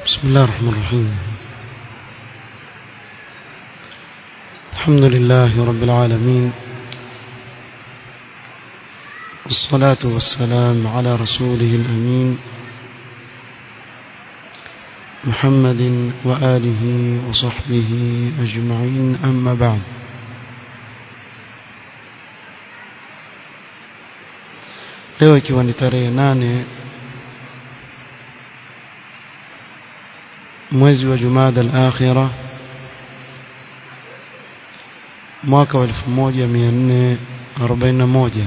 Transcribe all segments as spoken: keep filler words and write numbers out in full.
بسم الله الرحمن الرحيم. الحمد لله رب العالمين، والصلاة والسلام على رسوله الأمين محمد وآله وصحبه أجمعين، أما بعد. leo ikiwa ni tarehe nane mwezi wa Jumada al-Akhira mwaka wa elfu moja mia nne arobaini na moja,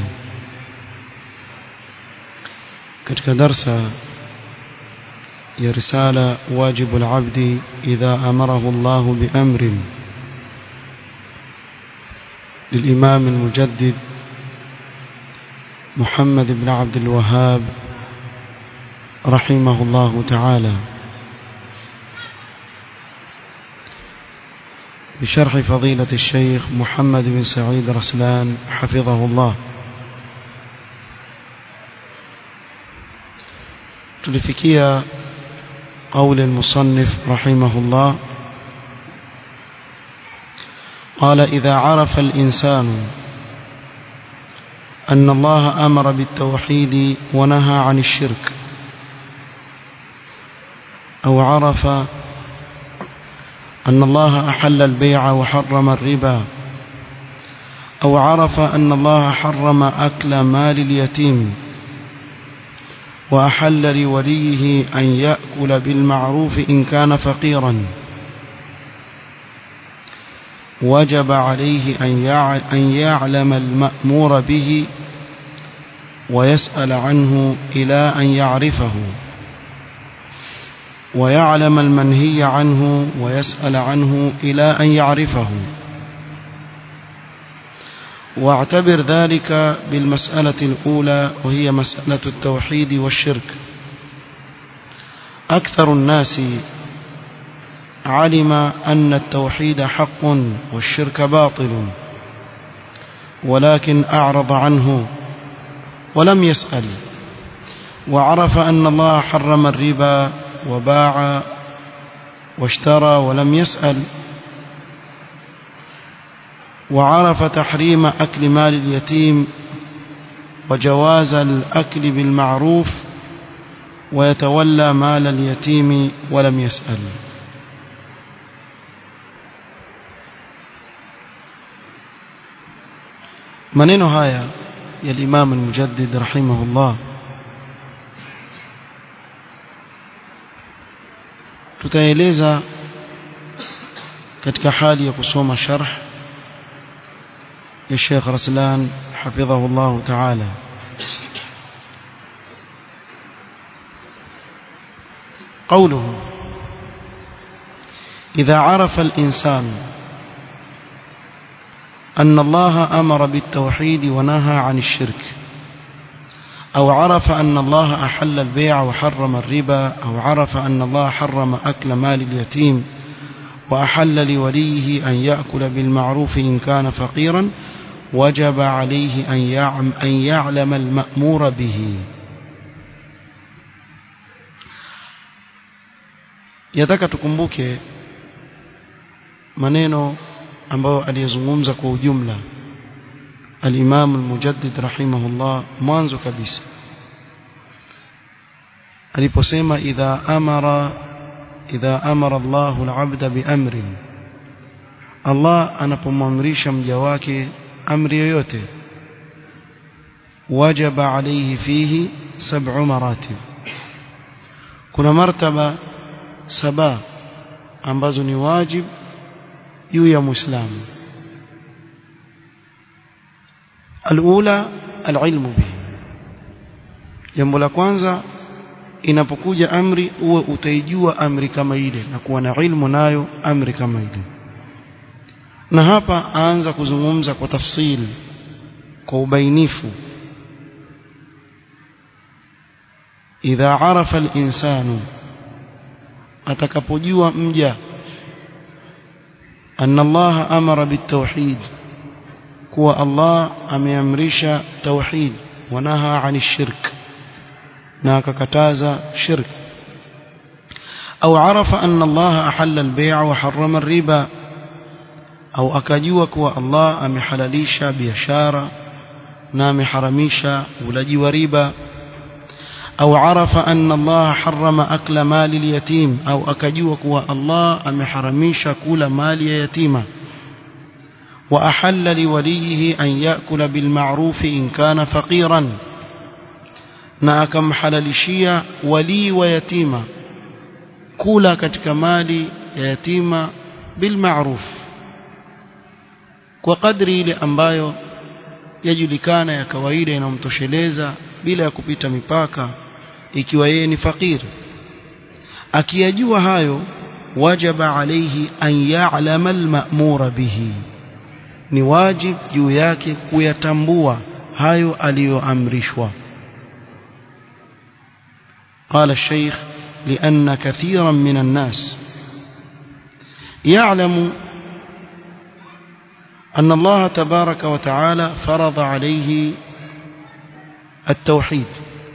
katika darsa ya risala wajibu al-abdi idha amarahu Allah bi amrin للإمام المجدد محمد بن عبد الوهاب رحمه الله تعالى، بشرح فضيلة الشيخ محمد بن سعيد رسلان حفظه الله. تلفكية قول المصنف رحمه الله قال: إذا عرف الإنسان أن الله أمر بالتوحيد ونهى عن الشرك، أو عرف أن الله أحل البيع وحرم الربا، أو عرف أن الله حرم أكل مال اليتيم وأحل لوليه أن يأكل بالمعروف إن كان فقيرا، وجب عليه أن يعلم المأمور به ويسأل عنه إلى أن يعرفه، ويعلم المنهي عنه ويسأل عنه إلى أن يعرفه. واعتبر ذلك بالمسألة الأولى، وهي مسألة التوحيد والشرك. أكثر الناس علم أن التوحيد حق والشرك باطل، ولكن أعرض عنه ولم يسأل، وعرف أن الله حرم الربا وباع واشترى ولم يسأل، وعرف تحريم أكل مال اليتيم وجواز الأكل بالمعروف ويتولى مال اليتيم ولم يسأل. maneno haya ya Imam al-Mujaddid rahimahullah tutaeleza katika hali ya kusoma sharh ya Sheikh Raslan hafidhahu Allah ta'ala. قوله: إذا عرف الإنسان أن الله أمر بالتوحيد ونهى عن الشرك، أو عرف أن الله أحل البيع وحرم الربا، أو عرف أن الله حرم أكل مال اليتيم وأحل لوليه أن يأكل بالمعروف إن كان فقيرا، وجب عليه أن يعلم المأمور به. yataka tukumbuke maneno ambayo aliyezungumza kwa ujumla al-Imam al-Mujaddid rahimahullah mwanzo kabisa aliposema idha amara idha amara Allahu al-'abda bi'amrin, Allah anapomamrisha mja wake amri yoyote, wajaba alayhi fihi sab'u maratib, kuna martaba saba ambazo ni wajib juu ya Muislamu. Al-ula al-ilmu bihi, jambo la kwanza inapokuja amri uwe utaijua amri kama ile na kuwa na ilmu nayo amri kama ile. Na hapa aanza kuzungumza kwa tafsili, kwa ubainifu. Idha arafa al-insanu, atakapojua mja anna Allah amara bitawhid, kuwa Allah ameamrisha tauhid, wanaha 'ani shirk, na akakataza shirk, au arafa anna Allah ahalla al-bay' wa harrama ar-riba, au akajua kuwa Allah amehalalisha biashara na ameharamisha ulaji wa riba, au arafa anna Allah harrama akla mali al-yatim, au akajua kuwa Allah ameharamisha kula mali ya yatima, wa ahalla liwalihi an yakula bil ma'ruf in kana faqiran, na akamhalalishia wali wa yatima kula katika mali ya yatima bil ma'ruf, kwa kadri ile ambayo yajulikana ya kawaida inamtosheleza bila ya kupita mipaka, ikiwa yeye ni fakiri. Akiyajua hayo, wajaba alayhi an ya'lama al-ma'mura bihi, ni wajib juu yake kuyatambua hayo aliyoamrishwa. قال الشيخ لأن كثيرا من الناس يعلم أن الله تبارك وتعالى فرض عليه التوحيد.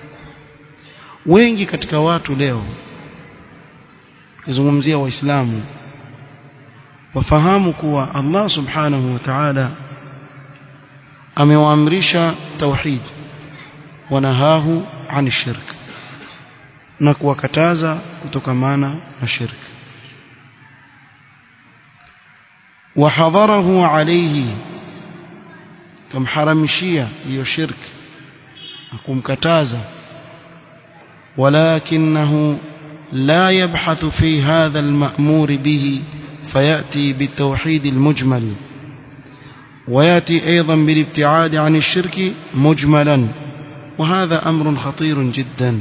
wengi katika watu leo kizungumzia waislamu wafahamu kuwa Allah subhanahu wa ta'ala amewaamrisha tauhid, wanahahu ani shirk, na kuwakataza kutokamana na shirk. وحضره عليه كم حرمشيا hiyo shirk akumkataza, ولكنه لا يبحث في هذا المأمور به فيأتي بالتوحيد المجمل، ويأتي أيضا بالابتعاد عن الشرك مجملا، وهذا أمر خطير جدا.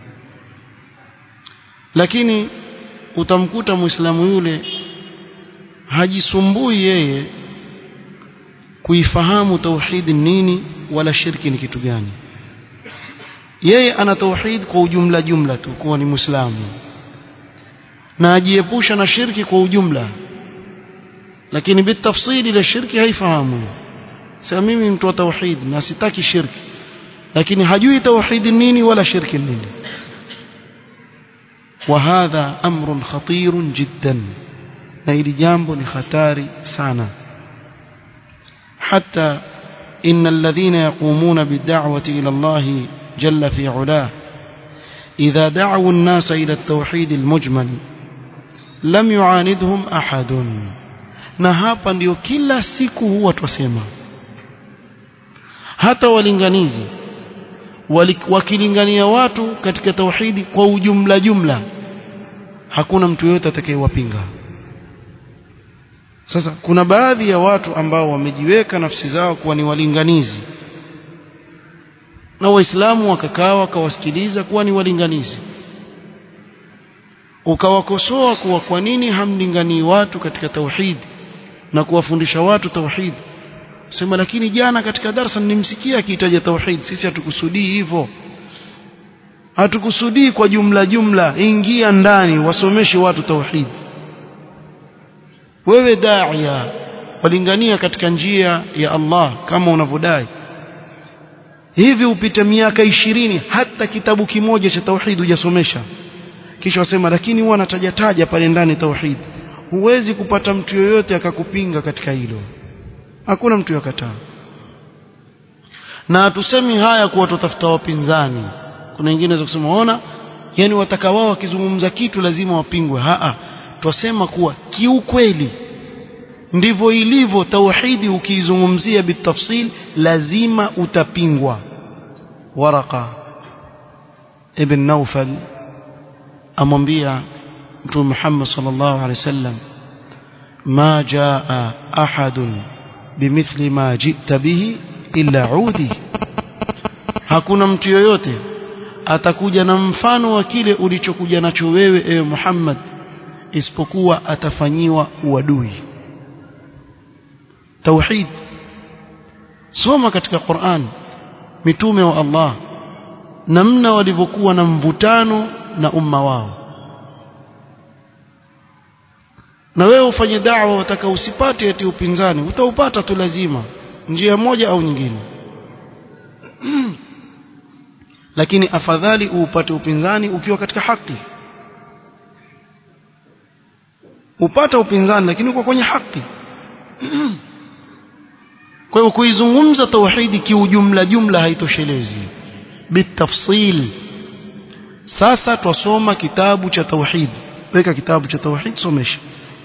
lakini utamkuta muislamu yule hajisumbui yeye kuifahamu tauhid nini wala shirki ni kitu gani. Yeye ana tauhid kwa ujumla jumla tu kuwa ni muislamu, na ajiepusha na shirki kwa ujumla, lakini bitafsili la shirki haifahamu. Sasa mimi mtu wa tauhid na sitaki shirki, lakini hajui tauhid nini wala shirki nini. وهذا أمر خطير جدا، na hili jambo ni hatari sana. حتى إن الذين يقومون بالدعوة إلى الله جل في علاه إذا دعوا الناس إلى التوحيد المجمل لم يعاندهم أحد. na hapa ndio kila siku huwa twasema, hata walinganizi wakilingania watu katika tauhidi kwa ujumla jumla, hakuna mtu yote atakayewapinga. Sasa kuna baadhi ya watu ambao wamejiweka nafsi zao kuwa ni walinganizi, na waislamu wakakaa wakawasikiliza kuwa ni walinganizi, ukawakosoa kuwa kwa nini hamlinganii watu katika tauhid na kuwafundisha watu tauhid. Sema lakini jana katika darasa nimsikia akitaja tauhid. Sisi hatukusudii hivyo, hatukusudii kwa jumla jumla. Ingia ndani wasomeshe watu tauhid. Wewe daia walingania katika njia ya Allah kama unavyodai hivi, upite miaka ishirini hata kitabu kimoja cha tauhid hujasomesha, kisha wasema lakini huwa anataja taja pale ndani tauhid. Huwezi kupata mtu yoyote akakupinga katika hilo, hakuna mtu yakataa. Na tusemi haya kuwa tutafuta wapinzani. Kuna wengine wanaweza kusema ona, yani wataka wao wakizungumza kitu lazima wapingwe. Haa, twasema kuwa kiukweli ndivyo ilivyo tauhidi. Ukiizungumzia bitafsil lazima utapingwa. Waraka ibn Nawfal amwambia Mtume Muhammad sallallahu alaihi wasallam, ma jaa ahadun bimithli ma jita bihi illa udi, hakuna mtu yoyote atakuja na mfano wa kile ulichokuja nacho wewe ewe Muhammad isipokuwa atafanyiwa uadui. Tauhid, soma katika Qur'an mitume wa Allah namna walivyokuwa na mvutano na umma wao. Na wewe ufanye da'wa, wataka usipate eti upinzani, utaupata tu lazima njia moja au nyingine. Lakini afadhali upate upinzani ukiwa katika haki. upata upinzani lakini uko kwenye haki. Kwa hiyo kuizungumza tauhidi kiujumla jumla haitoshelezi, bitafsil. Sasa tusoma kitabu cha tauhid, weka kitabu cha tauhid somesha.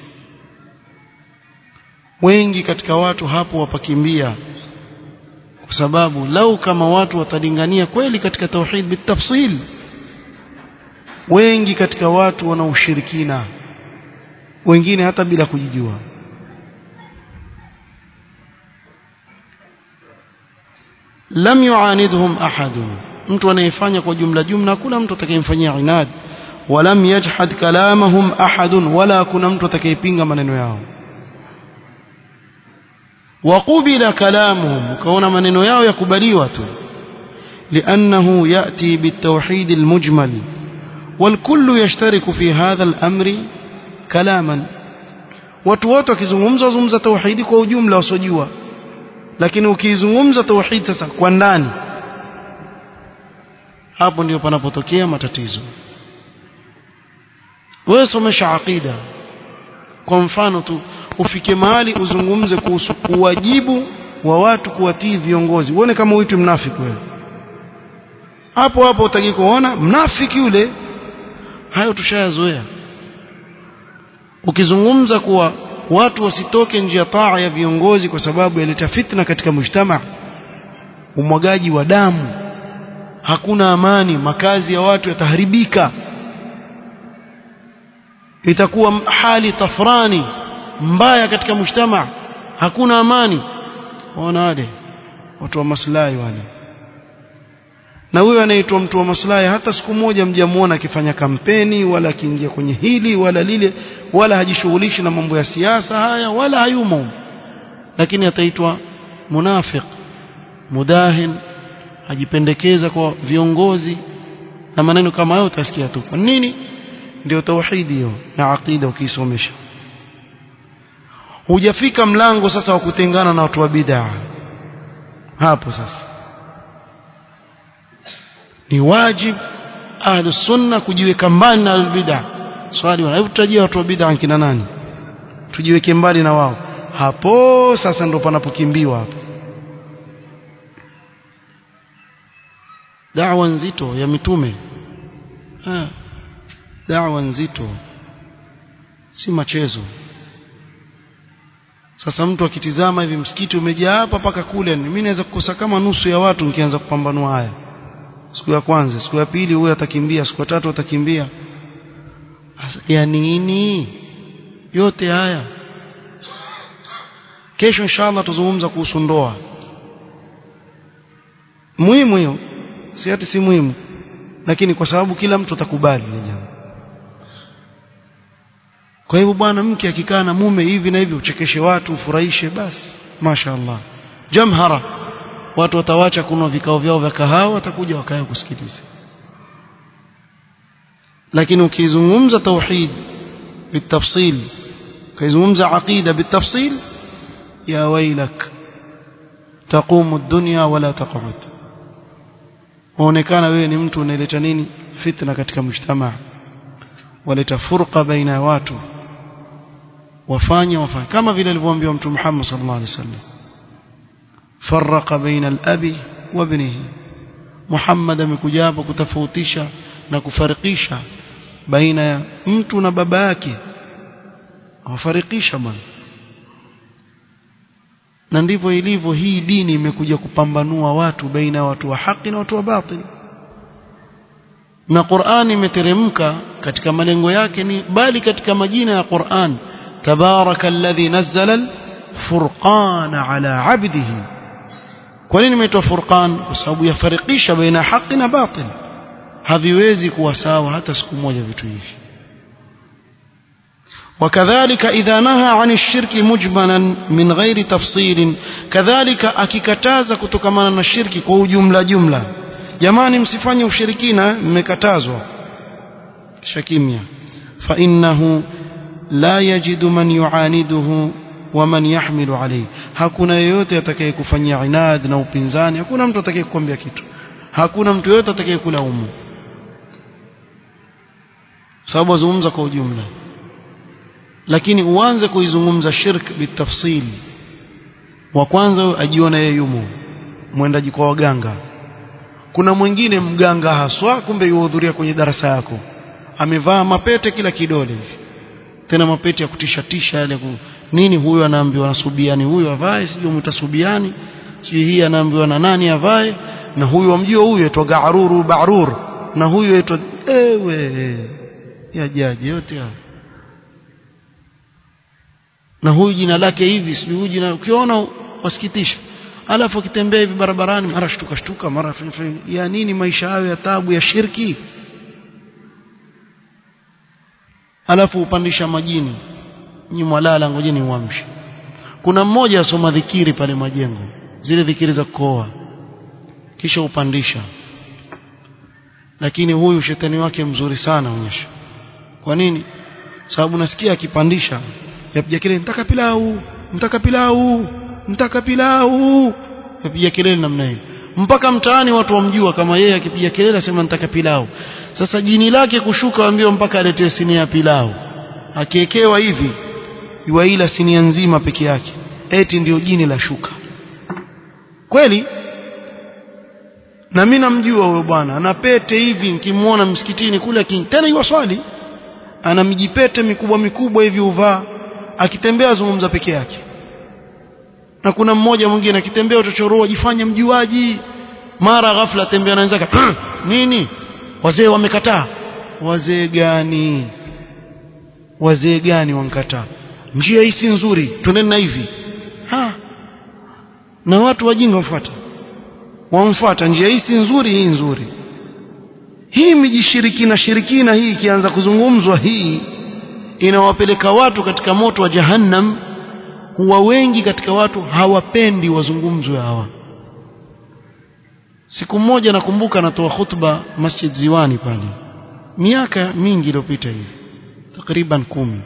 Wengi katika watu hapo wapakimbia, kwa sababu lau kama watu watalingania kweli katika tauhid bitafsil, wengi katika watu wana ushirikina, wengine hata bila kujijua. Lam yu'anidhum ahadun, mtu anayefanya kwa jumla jumla kuna mtu atakayemfanyia inad. Walam yajhad kalamahum ahadun, wala kuna mtu atakayepinga maneno yao. Waqubila kalamuhum, kaona maneno yao yakubaliwa tu, li'annahu ya'ti bitawhid almujmal والكل يشترك في هذا الأمر كلاما. watu wote wakizungumza zungumza tauhidi kwa ujumla wasojua, lakini ukizungumza tauhid sasa kwa ndani, hapo ndio panapotokea matatizo. Wewe somesha aqida, kwa mfano tu ufike mahali uzungumze kuhusu wajibu wa watu kuwatii viongozi, uone kama uitu mnafiki wewe, hapo hapo utaki kuona mnafiki yule. Hayo tushayazoea. Ukizungumza kuwa watu wasitoke nje ya taa ya viongozi kwa sababu yaleta fitna katika mujtama, umwagaji wa damu, hakuna amani, makazi ya watu yataharibika, itakuwa hali tafrani mbaya katika mujtama, hakuna amani. Waona wale watu wa maslahi wale, na huyo anaitwa mtu wa maslahi, hata siku moja mjamuona akifanya kampeni wala akiingia kwenye hili wala lile, wala hajishughulishi na mambo ya siasa haya, wala hayumo, lakini ataitwa munafiq, mudahin, hajipendekeza kwa viongozi na maneno kama hayo utasikia tu. Kwa nini? Ndio tauhidi hiyo na aqida. Ukisomesha hujafika mlango sasa wa kutengana na watu wa bid'a, hapo sasa ni wajib ahlus sunna kujiweka mbali na bid'a. Swali wana, hebu tutajie watu wa bid'a kina nani, tujiweke mbali na wao. Hapo sasa ndo panapokimbiwa hapo. Da'wa nzito ya mitume, ha da'wa nzito, si machezo. Sasa mtu akitizama hivi msikiti umejaa hapa paka kule, mimi naweza kukosa kama nusu ya watu nikianza kupambanua haya. Siku ya kwanza, siku ya pili huyo atakimbia, siku ya tatu atakimbia. Ya nini yote haya? Kesho inshallah tuzungumza kuhusu ndoa. Muhimu hiyo, si ati si muhimu, lakini kwa sababu kila mtu atakubali ile jambo. Kwa hivyo bwana mke akikaa na mume hivi na hivi, uchekeshe watu, ufurahishe, basi mashaallah jamhara, watu watawacha kunwa vikao vyao vya kahawa, watakuja wakae kusikiliza. Lakini ukizungumza tauhid bitafsil, ukizungumza aqida bitafsil, ya wailak, taqumu ad-dunya wala taq'ud. Unaonekana wewe ni mtu unaleta nini? Fitna katika mujtamaa, waleta furqa baina ya watu, wafanya wafanya kama vile alivyoambiwa Mtume Muhammad sallallahu alaihi wasallam, farraqa baina al-abi wa ibnihi. Muhammad amekuja hapa kutofautisha na kufarikisha baina ya mtu na baba yake, awafarikisha bwana. Na ndivyo ilivyo hii dini, imekuja kupambanua watu baina ya watu wa haki na watu wa batili. Na Qur'an imeteremka katika malengo yake ni bali katika majina ya Qur'an, tabarakalladhi nazzala al-furqana ala 'abdihi. Kwa nini imeitwa Furqan? Kwa sababu yafarikisha baina haki na batil, haviwezi kuwa sawa hata siku moja vitu hivi. وكذلك إذا نهى عن الشرك مجملا من غير تفصيل، كذلك akikataza kutokamana na shirki kwa ujumla jumla, jamani msifanye ushirikina, mmekatazwa, shakimia, fa innahu la yajidu man yuaniduhu wa man yahmilu alayhi. Hakuna yeyote atakayekufanyia inad na upinzani, hakuna mtu atakayekuambia kitu, hakuna mtu yeyote atakayekulaumu, sababu azungumza kwa ujumla. lakini uanze kuizungumza shirk bitafsil, wa kwanza ajiona yeye yumo mwendaji kwa waganga. Kuna mwingine mganga haswa, kumbe yuhudhuria kwenye darasa yako, amevaa mapete kila kidole, tena mapete ya kutisha tisha yale ku nini. Huyu anaambiwa na subiani, huyu avae, sijui mtasubiani, sijui hii anaambiwa na nani avae, na huyu amjua huyu aitwa Garuru Barur, na huyu aitwa ewe ya jaji yote haya, na huyu jina lake hivi, sijui huyu jina, ukiona wasikitisha. Alafu akitembea hivi barabarani mara shtuka shtuka mara ya nini, maisha hayo ya taabu ya shirki. Alafu upandisha majini, nyinyi mwalala, ngojeni uamshe. Kuna mmoja asoma dhikiri pale majengo, zile dhikiri za kuoa, kisha upandisha, lakini huyu shetani wake mzuri sana onyesha. Kwa nini? Sababu nasikia akipandisha yapiga kelele, mtaka pilau, mtaka pilau, mtaka pilau, yapiga kelele namna hiyo, mpaka mtaani watu wamjua kama yeye akipiga kelele asema mtaka pilau. Sasa jini lake kushuka, waambiwa mpaka aletee sinia ya pilau, akiekewa hivi yuaila sinia nzima peke yake, eti ndio jini la shuka. Kweli? Na mimi namjua huyo bwana, ana pete hivi, nikimuona msikitini kule king, tena yuwa swali, ana mijipete mikubwa mikubwa hivi uvaa, akitembea azungumza peke yake. Na kuna mmoja mwingine akitembea utochoroa, jifanya mjuaji, mara ghafla tembea na wenzake nini, wazee wamekataa. Wazee gani? Wazee gani wankataa? Njia hii si nzuri, twendeni na hivi. Ha, na watu wajinga wafuata, wamfuata njia hii si nzuri, hii nzuri. Hii mijishirikina shirikina hii ikianza kuzungumzwa, hii inawapeleka watu katika moto wa jahannam. Huwa wengi katika watu hawapendi wazungumzwe hawa. Siku moja nakumbuka natoa khutba Masjid Ziwani pale, miaka mingi iliyopita hivi, takriban kumi.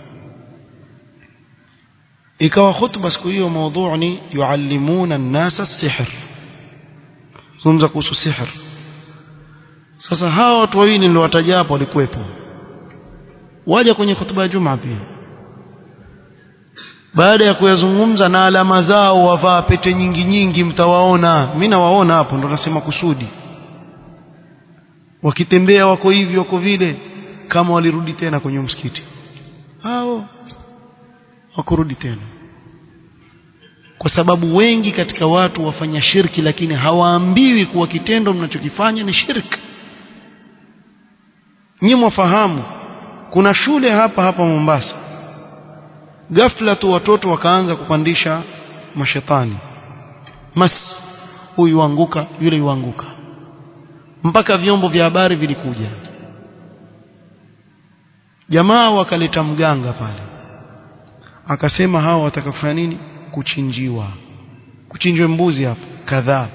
Ikawa khutba siku hiyo mada ni yuallimuna an-nasa as-sihr, zungumza kuhusu sihr. Sasa hawa watu wawili ndio wataja hapo walikuwepo, waje kwenye khutba ya Jumaa pia. Baada ya kuyazungumza na alama zao, wavaa pete nyingi nyingi, mtawaona, mimi nawaona hapo, ndo nasema kusudi. Wakitembea wako hivi wako vile, kama walirudi tena kwenye msikiti hao, wakurudi tena. Kwa sababu wengi katika watu wafanya shirki, lakini hawaambiwi kuwa kitendo mnachokifanya ni shirki. Nyinyi mwafahamu kuna shule hapa hapa Mombasa, ghafla tu watoto wakaanza kupandisha mashetani, mas huyu anguka, yule yuanguka, mpaka vyombo vya habari vilikuja. Jamaa wakaleta mganga pale, akasema hawa watakafanya nini? Kuchinjiwa, kuchinjwe mbuzi hapo kadhaa.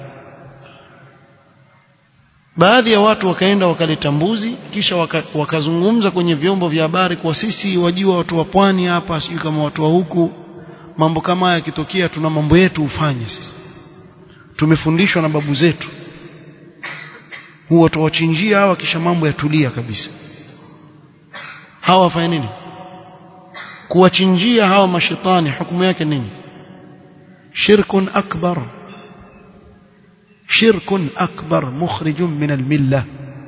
Baadhi ya watu wakaenda wakaleta mbuzi, kisha waka, wakazungumza kwenye vyombo vya habari kwa sisi wajua watu wa pwani hapa, sijui kama watu wa huku, mambo kama haya yakitokea tuna mambo yetu ufanye sisi, tumefundishwa na babu zetu, huwa tuwachinjia hawa kisha mambo yatulia kabisa. Hawa wafanya nini? Kuwachinjia hawa mashetani, hukumu yake nini? Shirkun akbar, shirkun akbar mukhrijun min almillah.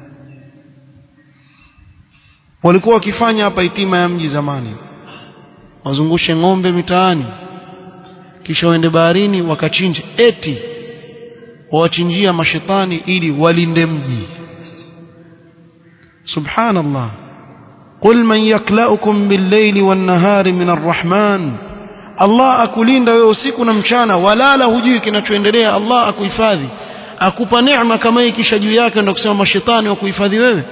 Walikuwa wakifanya hapa itima ya mji zamani, wazungushe ng'ombe mitaani, kisha waende baharini wakachinje, eti wawachinjia mashetani ili walinde mji. Subhanallah. Qul man yaklaukum bil-layli wan-nahari min ar-rahman, Allah akulinda wewe usiku na mchana, walala hujui kinachoendelea. Allah akuhifadhi, akupa neema kama hii, kisha juu yake ndio kusema mashetani wa kuhifadhi wewe.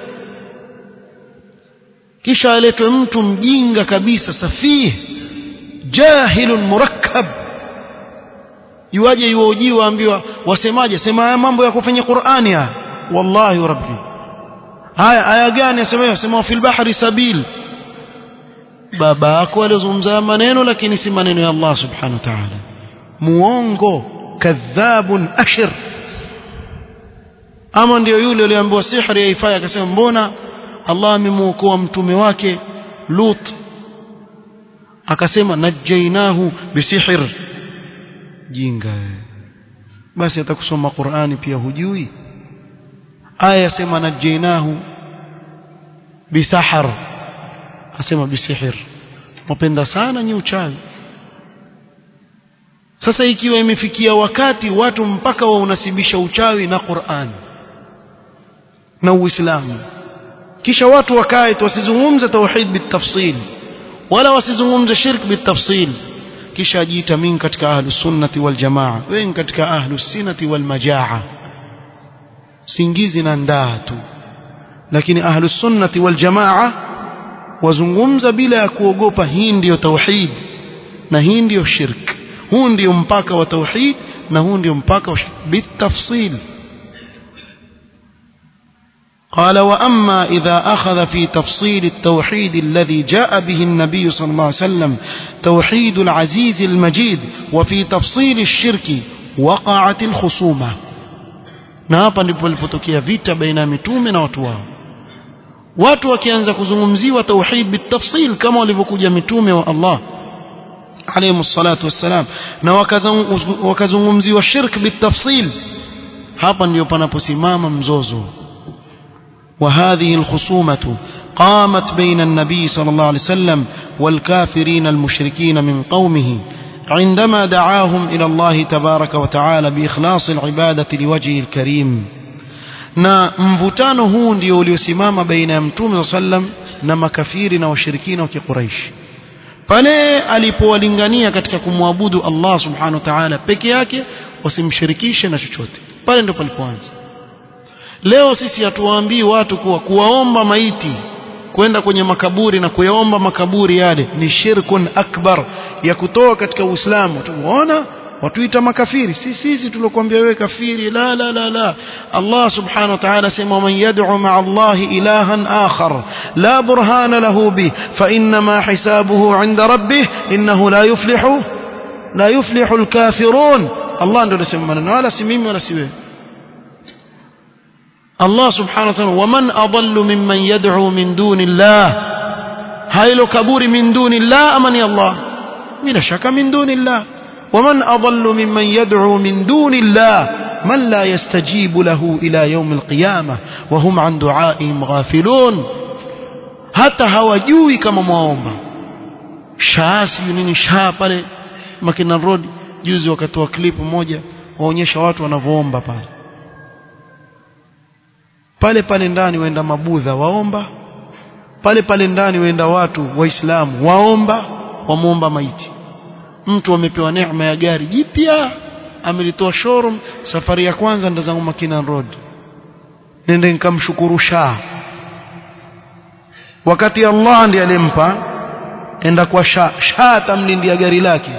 Kisha aletwe mtu mjinga kabisa, safih jahilun murakkab, yuaje yuojiwa, ambiwa wasemaje, sema haya mambo ya kufanya Qur'ani haya. Wallahi rabbi, haya aya gani asema? Sema fil bahri sabil. Baba yako alizungumza maneno lakini si maneno ya Allah subhanahu wa ta'ala. Muongo, kadhabun ashir. Ama ndio yule aliambiwa sihri haifai, akasema mbona Allah amemuokoa mtume wake Lut akasema najainahu bisihr jinga basi atakusoma Qur'ani pia hujui aya sema najainahu bisahar asema bisihr mpenda sana nyi uchawi sasa ikiwa imefikia wakati watu mpaka wa unasibisha uchawi na Qur'an na Uislamu kisha watu wakae wasizungumze tauhid bitafsil wala wasizungumze shirk bitafsil kisha ajiita mimi katika ahlus sunnati wal jamaa wewe katika ahlus sunnati wal majaa singizi na ndaa tu lakini ahlus sunnati wal jamaa wazungumza bila ya kuogopa hii ndio tauhid na hii ndio shirk huu ndio mpaka wa tauhid na huu ndio mpaka wa bitafsil قال وأما إذا أخذ في تفصيل التوحيد الذي جاء به النبي صلى الله عليه وسلم توحيد العزيز المجيد وفي تفصيل الشرك وقعت الخصومة na hapa ndipo ilipotokea vita baina ya mitume na watu wao watu wakianza kuzungumziwa tauhid bitafsil kama walivyokuja mitume wa Allah alayhi salatu wassalam na wakazungumziwa shirk bitafsil hapa ndio panaposimama mzozo وهذه الخصومة قامت بين النبي صلى الله عليه وسلم والكافرين المشركين من قومه عندما دعاهم إلى الله تبارك وتعالى بإخلاص العبادة لوجهه الكريم na mvutano huu ndio uliosimama baina ya mtume sallam na makafiri na washirikina wa Quraysh pale alipowalingania katika kumwabudu Allah subhanahu wa ta'ala peke yake wasimshirikishe na chochote pale ndipo palipoanza leo sisi hatuwaambii watu kuwa kuwaomba maiti kwenda kwenye makaburi na kuyaomba makaburi yale ni shirkun akbar ya kutoa katika Uislamu tunaona watuita makafiri sisi sisi tulokuambia wewe kafiri la la la la Allah subhanahu wa ta'ala sema man yad'u ma'a Allah ilahan akhar la burhana lahu bi fa inma hisabuhu 'inda rabbih innahu la yuflihu la yuflihu al-kafirun Allah ndio anasema maneno wala si mimi wala si wewe Allah subhanahu wa ta'ala waman adallu mimman yad'u min duni Allah hailo kaburi min duni Allah amani Allah bila shaka min duni Allah waman adallu mimman yad'u min duni Allah man la yastajibu lahu ila yawm alqiyamah wa hum an du'aihim ghafilun hata hawajui kama muomba shaasi nini shaa pale Makina Road juzi wakatoa clip moja waonyesha watu wanavoomba pale pale pale ndani waenda mabudha waomba pale pale ndani waenda watu waislamu waomba wamuomba maiti mtu amepewa neema ya gari jipya amelitoa showroom safari ya kwanza ndo zangu Makina Road nende nikamshukuru Shah wakati Allah ndiye alimpa enda kwa Shah Shah atamlindia gari lake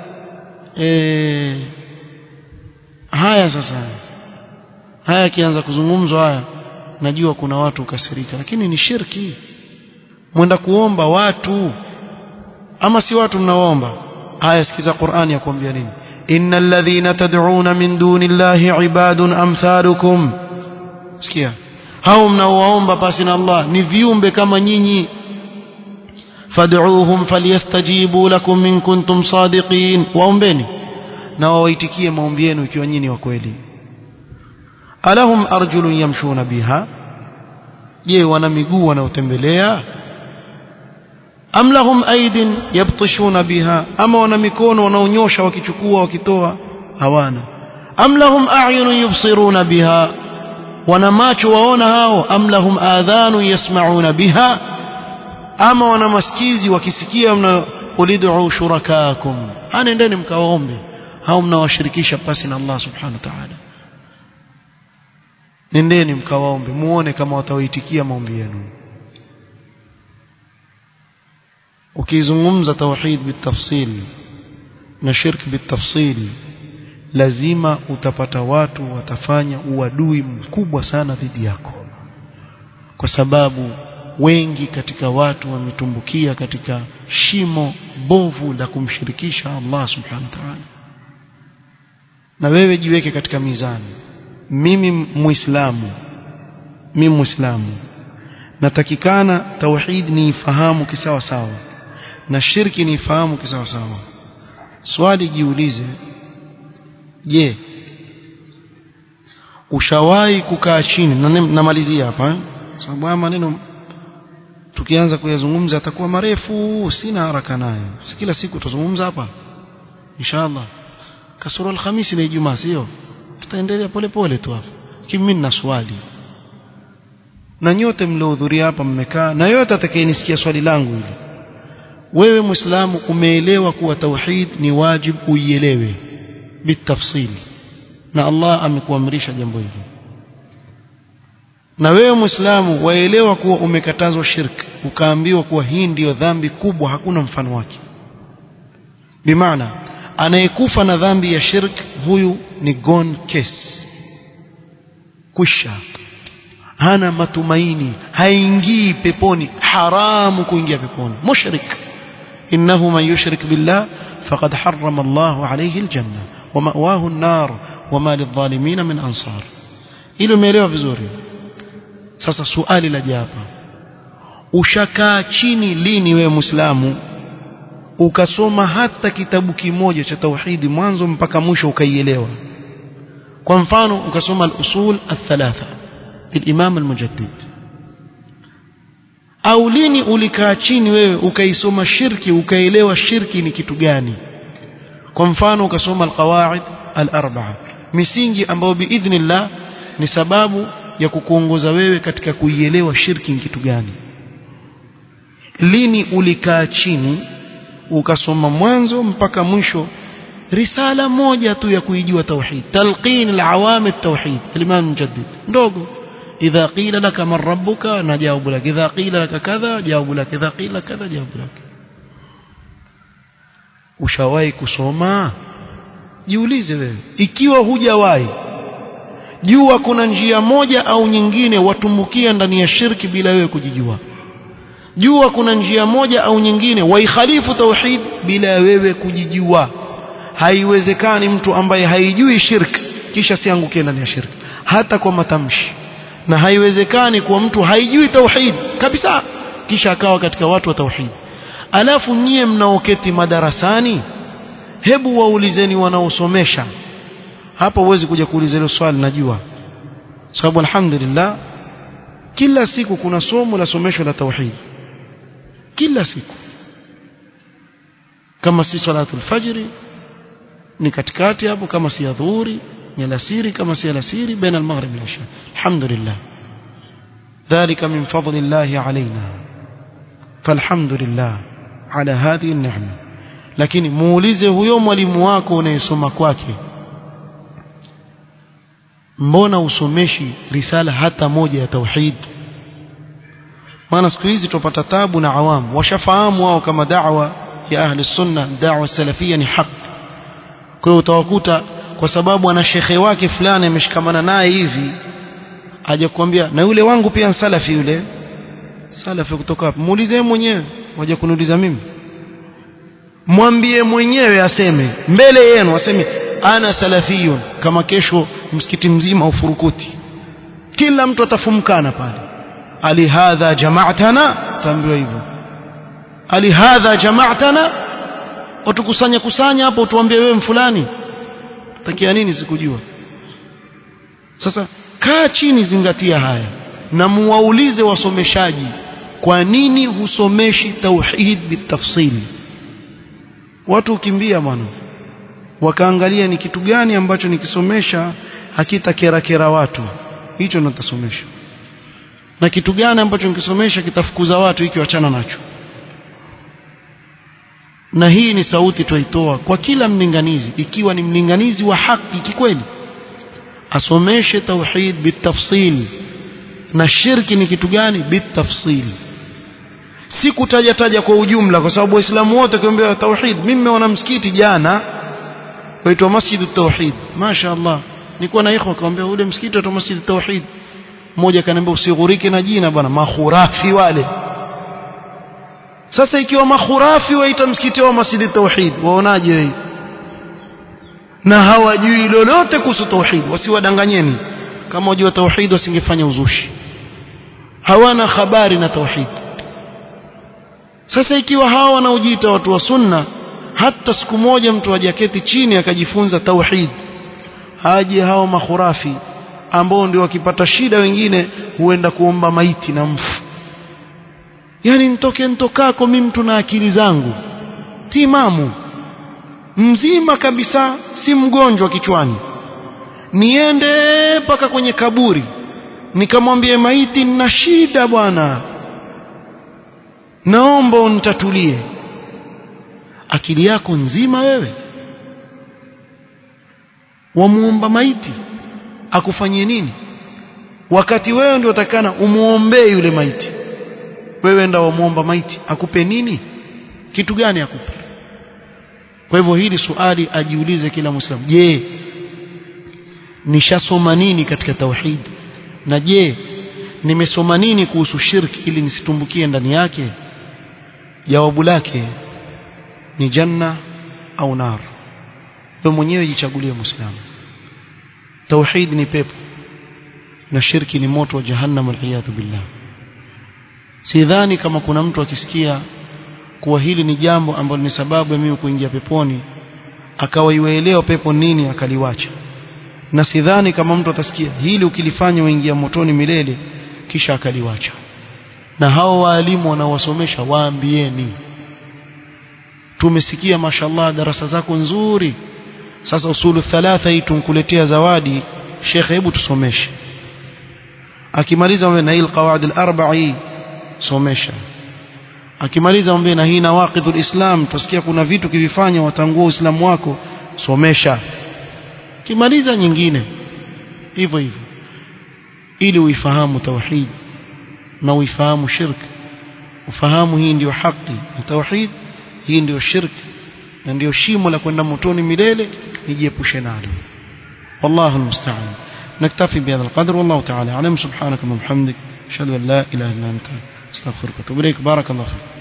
eh haya sasa haya kianza kuzungumzwa haya najua kuna watu ukasirika lakini ni shirki mwenda kuomba watu ama si watu mnaoomba haya sikiza Qur'ani yakwambia nini innal ladhina tad'una min dunillahi ibadun amthalukum sikia hao mnaoomba pasi na Allah ni viumbe kama nyinyi fad'uuhum falyastajibu lakum in kuntum sadiqin waombeni na waitikie maombi yenu ikiwa nyinyi wa kweli alahum arjulun yamshuna biha je wana miguu wanaotembelea am lahum aydin yabtishuna biha ama wana mikono wanaonyosha wakichukua wakitoa hawana am lahum a'yunun yubsiruna biha wana macho waona hao am lahum adhanun yasma'una biha ama wana masikizi wakisikia mna ulid'u shurakaakum anendeni mkaombe hao mnawashirikisha pasi na Allah subhanahu wa ta'ala nendeni mkawaombe muone kama watawaitikia maombi yenu ukizungumza tauhid bitafsil na shirk bitafsil lazima utapata watu watafanya uadui mkubwa sana dhidi yako kwa sababu wengi katika watu wametumbukia katika shimo bovu la kumshirikisha Allah subhanahu wa ta'ala na wewe jiweke katika mizani mimi muislamu mimi muislamu natakikana tauhid ni fahamu kisawa sawa na shirki ni fahamu kisawa sawa. Swali jiulize, je, ushawahi kukaa chini, na namalizia hapa sababu haya maneno tukianza kuyazungumza atakuwa marefu, sina haraka nayo. Si kila siku tutazungumza hapa inshallah. Kasoro alhamisi na Ijumaa sio? Tutaendelea pole pole tu hapa. Kimi nina swali. Na nyote mliohudhuria hapa mmekaa, na yote atakayenisikia swali langu hili. Wewe Muislamu umeelewa kuwa tauhid ni wajib uielewe bitafsili. Na Allah amekuamrisha jambo hili. Na wewe Muislamu waelewa kuwa umekatazwa shirk, ukaambiwa kuwa hii ndiyo dhambi kubwa, hakuna mfano wake. Bimaana anayekufa na dhambi ya shirk, huyu ni gone case, kusha, hana matumaini, haingii peponi, haramu kuingia peponi, mushrik. innahu man yushrik billah faqad harrama Allahu alayhi aljanna wa ma'wahu an-nar wa ma lidh-dhalimin min ansar. Hilo umeelewa vizuri? Sasa swali la hapa, ushakaa chini lini wewe Muislamu ukasoma hata kitabu kimoja cha tauhidi mwanzo mpaka mwisho ukaielewa? Kwa mfano ukasoma al-usul al-thalatha للإمام المجدد. au lini ulikaa chini wewe ukaisoma shirki ukaelewa shirki ni kitu gani? Kwa mfano ukasoma al-qawaid al-arba'a, misingi ambayo biidhnillah ni sababu ya kukuongoza wewe katika kuielewa shirki ni kitu gani. Lini ulikaa chini ukasoma mwanzo mpaka mwisho risala moja tu ya kuijua tauhid, talqin al-awam at-tauhid al-imam mujaddid, ndogo. idha qila laka man rabbuka najawabu lak, idha qila laka kadha jawabu lak, idha qila kadha jawabu lak. Ushawahi kusoma? Jiulize wewe. Ikiwa hujawahi, jua kuna njia moja au nyingine watumbukia ndani ya shirki bila wewe kujijua. Jua kuna njia moja au nyingine waikhalifu tauhid bila wewe kujijua. Haiwezekani mtu ambaye haijui shirki kisha siangukie ndani ya shirki hata kwa matamshi, na haiwezekani kwa mtu haijui tauhid kabisa kisha akawa katika watu wa tauhid. Alafu nyie mnaoketi madarasani, hebu waulizeni wanaosomesha hapa. Uwezi kuja kuuliza hilo swali, najua sababu alhamdulillah kila siku kuna somo la somesho la tauhid, kila siku. Kama si salatul fajri ni katikati hapo, kama si adhuhuri ni alasiri, kama si alasiri baina al-maghrib wal isha. Alhamdulillah, dhalika min fadlillahi alayna, falhamdulillah ala hadhihi an-ni'ma. Lakini muulize huyo mwalimu wako unayesoma kwake, mbona usomeshi risala hata moja ya tauhid? Maana siku hizi tupata tabu na awamu washafahamu wao kama da'wa ya ahli sunna, da'wa salafia ni haki. Kwa hiyo utawakuta kwa sababu ana shekhe wake fulani ameshikamana naye hivi, aje kuambia na yule wangu pia salafi, yule salafi kutoka hapo. Muulize mwenyewe, waje kuniuliza mimi. Mwambie mwenyewe aseme mbele yenu, aseme ana salafiyun. Kama kesho msikiti mzima ufurukuti, kila mtu atafumkana pale, ali hadha jama'atana, tambiwa hivyo, ali hadha jama'atana, utukusanya kusanya hapo utuambie wewe mfulani takia nini sikujua. Sasa kaa chini, zingatia haya na muwaulize wasomeshaji, kwa nini husomeshi tauhid bitafsili? Watu ukimbia bwana, wakaangalia ni kitu gani ambacho nikisomesha hakita kera kera watu, hicho ndo nitasomesha, na kitu gani ambacho nikisomesha kitafukuza watu, hiki wachana nacho. Na hii ni sauti tuitoa kwa kila mlinganizi, ikiwa ni mlinganizi wa haki kikweli, asomeshe tauhid bitafsil, na shirki ni kitu gani bitafsil. Si kutaja taja kwa ujumla, kwa sababu waislamu wote kiambia tauhid. Mimi nimeona msikiti jana waitwa Masjid at-Tauhid, mashaallah, nilikuwa na ikhwa kaambia ule msikiti wa Masjid at-Tauhid. Mmoja kaniambia usighurike na jina bwana, makhurafi wale. Sasa ikiwa makhurafi waita msikiti wa Masjid at-Tauhid, waonaje wewe? Na hawajui lolote kuhusu tauhid, wasiwadanganyeni. Kama wajua tauhid wasingefanya uzushi, hawana habari na tauhid. Sasa ikiwa hawa wanaojiita watu wa sunna hata siku moja mtu ajaketi chini akajifunza tauhid, haje hao makhurafi ambao ndio wakipata shida wengine huenda kuomba maiti na mfu. Yani nitoke nitokako mimi mtu na akili zangu timamu mzima kabisa, si mgonjwa kichwani, niende mpaka kwenye kaburi nikamwambie maiti nina shida bwana, naomba unitatulie. Akili yako nzima wewe? Wamuomba maiti akufanyie nini wakati wewe ndio utakana umuombee yule maiti? Wewe ndio wamuomba maiti akupe nini? Kitu gani akupe? Kwa hivyo hili swali ajiulize kila Muislamu. Je, nishasoma nini katika tauhid? Na je, nimesoma nini kuhusu shirki ili nisitumbukie ndani yake? Jawabu lake ni janna au nar. Wewe mwenyewe jichagulie Muislamu. Tauhid ni pepo na shirki ni moto wa jahannam, waliyadhu billah. Sidhani kama kuna mtu akisikia kuwa hili ni jambo ambalo ni sababu ya mimi kuingia peponi akawa iwaelewa pepo nini akaliwacha, na sidhani kama mtu atasikia hili ukilifanya uingia motoni milele kisha akaliwacha. Na hao waalimu wanaowasomesha waambieni, tumesikia mashallah darasa zako nzuri, sasa usulu thalatha hii tunkuletea zawadi shekhe, hebu tusomeshe. Akimaliza mwambie na hii alqawaid al-arba'i somesha. Akimaliza mwambie na hii nawaqidul islam, tusikia kuna vitu kivifanya watangua uislamu wako, somesha. Kimaliza nyingine hivyo hivyo, ili uifahamu tauhid na uifahamu shirk, ufahamu hii ndio haki na tauhid, hii ndio shirk na ndio shimo la kwenda motoni milele, nijiepushe nalo. والله المستعان. نكتفي بهذا القدر والله تعالى أعلم. سبحانك اللهم وبحمدك أشهد أن لا إله إلا أنت استغفرك وأتوب إليك. بارك الله فيك.